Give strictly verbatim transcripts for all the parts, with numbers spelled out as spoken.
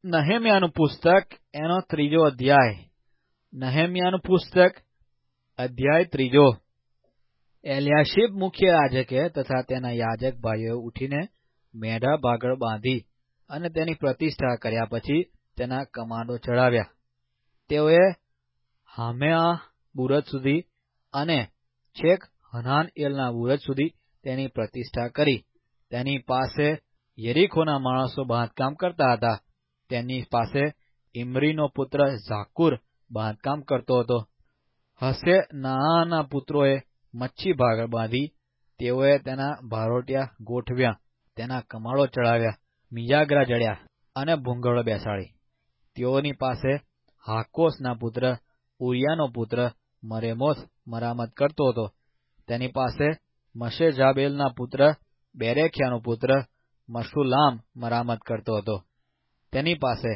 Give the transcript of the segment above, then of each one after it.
નહેમ્યાનું પુસ્તક એનો ત્રીજો અધ્યાય. નહેમ્યાનું પુસ્તક અધ્યાય ત્રીજો. એલ્યાશીબ મુખ્ય યાજકે તથા તેના યાજક ભાઈઓ ઉઠીને મેઢા ભાગળ બાંધી અને તેની પ્રતિષ્ઠા કર્યા પછી તેના કમાડો ચડાવ્યા. તેઓએ હામેઆ બુરજ સુધી અને છેક હનાન એલના બુરજ સુધી તેની પ્રતિષ્ઠા કરી. તેની પાસે યરીખોના માણસો બાંધકામ કરતા હતા. તેની પાસે ઇમરીનો પુત્ર ઝાકુર બાંધકામ કરતો હતો. હસે નાના પુત્રોએ મચ્છી ભાગળ બાંધી. તેઓએ તેના ભારોટિયા ગોઠવ્યા, તેના કમાડો ચડાવ્યા, મિજાગરા જડ્યા અને ભૂંગળો બેસાડી. તેઓની પાસે હાકોસના પુત્ર ઉરિયાનો પુત્ર મરેમોથ મરામત કરતો હતો. તેની પાસે મશેજાબેલના પુત્ર બેરેખ્યાનો પુત્ર મશુલામ મરામત કરતો હતો. તેની પાસે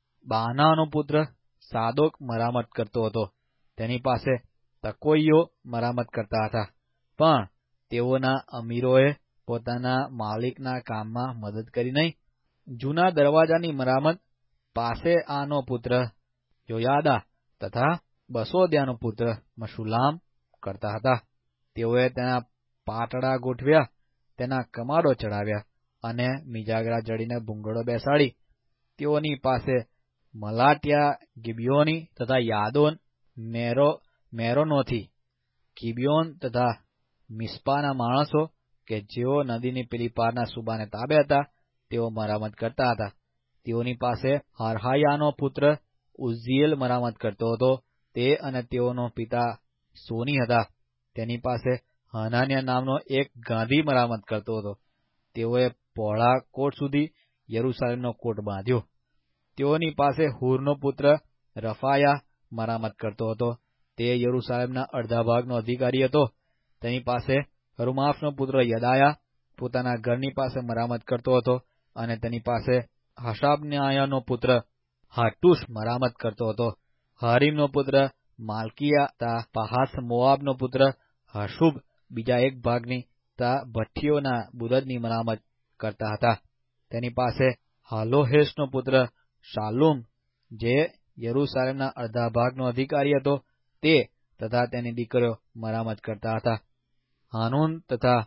બાનાનો પુત્ર સાદોક મરામત કરતો હતો. તેની પાસે તકોઈઓ મરામત કરતા હતા. પણ તેઓના અમીરોએ પોતાના માલિકના કામમાં મદદ કરી નહીં. જૂના દરવાજાની મરામત પાસે આનો પુત્ર યોયાદા તથા બસોદ્યાનો પુત્ર મશુલામ કરતા હતા. તેઓએ તેના પાટડા ગોઠવ્યા, તેના કમાડો ચડાવ્યા અને મિજાગરા જડીને ભૂંગળો બેસાડી. તેઓની પાસે મલાટિયા ગિબિયોની તથા યાદોન મેરો મેરોનોથી ગિબિયોન તથા મિસ્પાના માણસો કે જેઓ નદીની પેલી પારના સુબાને તાબે હતા, તેઓ મરામત કરતા હતા. તેઓની પાસે હરહાયાનો પુત્ર ઉઝીએલ મરામત કરતો હતો. તે અને તેઓનો પિતા સોની હતા. તેની પાસે હનાન્યા નામનો એક ગાંધી મરામત કરતો હતો. તેઓએ પહોળા કોટ સુધી યરૂશાલેમનો કોટ બાંધ્યો. તેઓની પાસે હુરનો પુત્ર રફાયા મરામત કરતો હતો. તે યરૂશાલેમના અડધા ભાગનો અધિકારી હતો. તેની પાસે હરુમાફનો પુત્ર યદાયા પોતાના ઘરની પાસે મરામત કરતો હતો. અને તેની પાસે હશાબન્યાનો પુત્ર હાટુશ મરામત કરતો હતો. હારીમનો પુત્ર માલ્કિયા તા પહાસ મોઆબનો પુત્ર હશુબ બીજા એક ભાગની તા ભઠ્ઠીઓના બુરજની મરામત કરતા હતા. તેની પાસે હાલોહેશનો પુત્ર શાલુમ જે યરૂશાલેમના અડધા ભાગનો અધિકારી હતો, તે તથા તેની દીકરીઓ મરામત કરતા હતા. હાનૂન તથા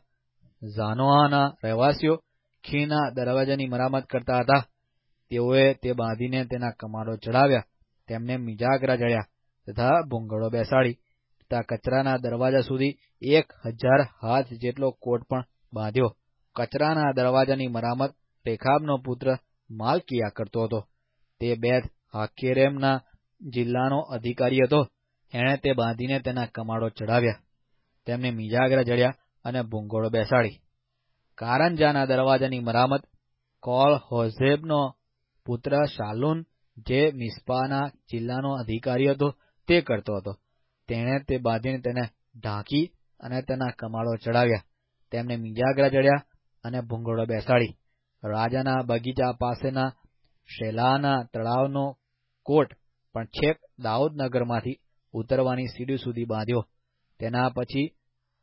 ઝાનોઆના રહેવાસીઓ ખીણના દરવાજાની મરામત કરતા હતા. તેઓએ તે બાંધીને તેના કમાડો ચડાવ્યા, તેમને મિજાગરા જડ્યા તથા ભૂંગળો બેસાડી તથા કચરાના દરવાજા સુધી એક હજાર હાથ જેટલો કોટ પણ બાંધ્યો. કચરાના દરવાજાની મરામત રેખાબનો પુત્ર માલ્કિયા કરતો હતો. તે બેત હાકેરેમના જિલ્લાનો અધિકારી હતો. એણે તે બાંધીને તેના કમાડો ચડાવ્યા, તેમને મિજાગરા જડ્યા અને ભૂંગળો બેસાડી. કારંજાના દરવાજાની મરામત કોલ હોઝેબનો પુત્ર શાલુન જે મિસ્પાના જિલ્લાનો અધિકારી હતો, તે કરતો હતો. તેણે તે બાંધીને તેને ઢાંકી અને તેના કમાડો ચડાવ્યા, તેમને મિજાગરા જડ્યા અને ભૂંગળો બેસાડી. રાજાના બગીચા પાસેના શેલાના તળાવનો કોટ પણ છેક દાઉદનગરમાંથી ઉતરવાની સીડી સુધી બાંધ્યો. તેના પછી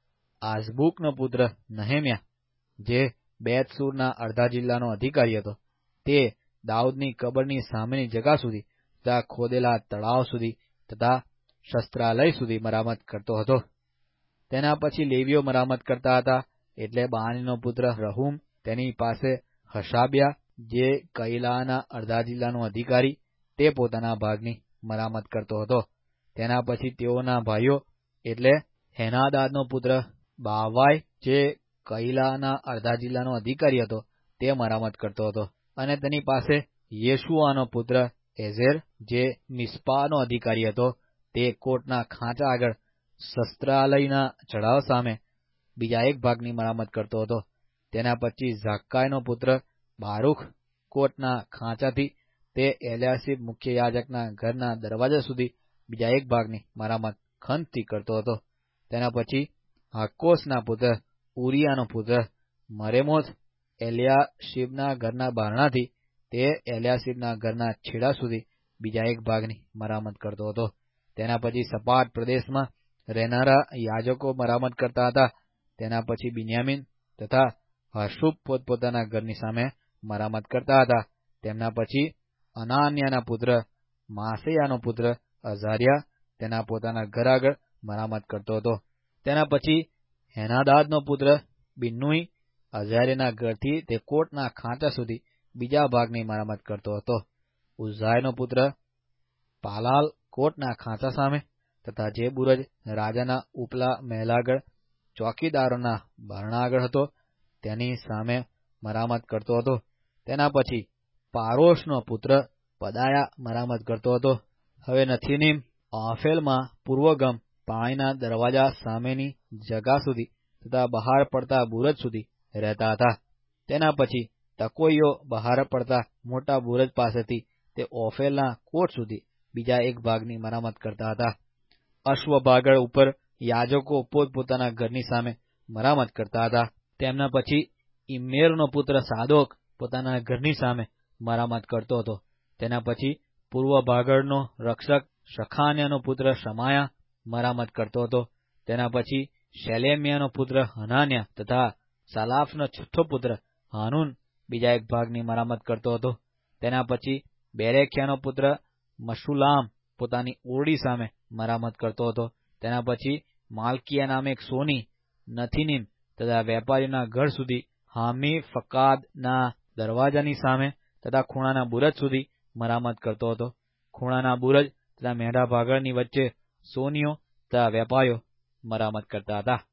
આઝબુકનો પુત્ર નહેમ્યા જે બેતસૂરના અડધા જિલ્લાનો અધિકારી હતો, તે દાઉદની કબરની સામેની જગા સુધી તથા ખોદેલા તળાવ સુધી તથા શસ્ત્રાલય સુધી મરામત કરતો હતો. તેના પછી લેવીઓ મરામત કરતા હતા, એટલે બાનીનો પુત્ર રહુમ, તેની પાસે હશાબ્યા જે કઈલાના અડધા જિલ્લાનો અધિકારી, તે પોતાના ભાગની મરામત કરતો હતો. તેના પછી તેઓના ભાઈઓ એટલે હેનાદાદનો પુત્ર બાવાય જે કઈલાના અડધા જિલ્લાનો અધિકારી હતો, તે મરામત કરતો હતો. અને તેની પાસે યેશુઆનો પુત્ર એઝેર જે મિસ્પાનો અધિકારી હતો, તે કોટના ખાંચા આગળ શસ્ત્રાલયના ચઢાવ સામે બીજા એક ભાગની મરામત કરતો હતો. તેના પછી ઝાક્કાયનો પુત્ર બારૂખ કોટના ખાંચાથી તે એલ્યાશીબ મુખ્ય યાજકના ઘરના દરવાજા સુધી બીજા એક ભાગની મરામત ખંતથી કરતો હતો. તેના પછી હાકોસના પુત્ર ઉરિયાનો પુત્ર મરેમોથ એલ્યાશીબના ઘરના બારણાથી તે એલ્યાશીબના ઘરના છેડા સુધી બીજા એક ભાગની મરામત કરતો હતો. તેના પછી સપાટ પ્રદેશમાં રહેનારા યાજકો મરામત કરતા હતા. તેના પછી બિન્યામીન તથા હશુબ પોતપોતાના ઘરની સામે મરામત કરતા હતા. તેમના પછી અનાન્યાના પુત્ર માસેયાનો પુત્ર અઝારિયા તેના પોતાના ઘર આગળ મરામત કરતો હતો. તેના પછી હેનાદાદનો પુત્ર બિન્નુઈ અઝારિયાના ઘરથી તે કોટના ખાંચા સુધી બીજા ભાગની મરામત કરતો હતો. ઉઝાયનો પુત્ર પાલાલ કોટના ખાંચા સામે તથા જે બુરજ રાજાના ઉપલા મહેલ આગળ ચોકીદારોના બારણા આગળ હતો તેની સામે મરામત કરતો હતો. તેના પછી પારોશનો પુત્ર પદાયા મરામત કરતો હતો. હવે નથીનીમ ઓફેલમાં પૂર્વગમ પાણીના દરવાજા સામેની જગા સુધી તથા બહાર પડતા બુરજ સુધી રહેતા હતા. તેના પછી તકોઈઓ બહાર પડતા મોટા બુરજ પાસેથી તે ઓફેલના કોટ સુધી બીજા એક ભાગની મરામત કરતા હતા. અશ્વભાગળ ઉપર યાજકો પોતપોતાના ઘરની સામે મરામત કરતા હતા. તેમના પછી ઇમ્મેરનો પુત્ર સાદોક પોતાના ઘરની સામે મરામત કરતો હતો. તેના પછી પૂર્વ ભાગળનો રક્ષક શખાન્યાનો પુત્ર શમાયા મરામત કરતો હતો. તેના પછી શેલેમ્યાનો પુત્ર હનાન્યા તથા સાલાફનો છઠ્ઠો પુત્ર હાનૂન બીજા એક ભાગની મરામત કરતો હતો. તેના પછી બેરેખ્યાનો પુત્ર મશુલામ પોતાની ઓરડી સામે મરામત કરતો હતો. તેના પછી માલકિયા નામે એક સોની નથીનીમ તથા વેપારીના ઘર સુધી હામી ફકાદના દરવાજાની સામે તથા ખૂણાના બુરજ સુધી મરામત કરતો હતો. ખૂણાના બુરજ તથા મેઢા ભાગળની વચ્ચે સોનીઓ તથા વેપારીઓ મરામત કરતા હતા.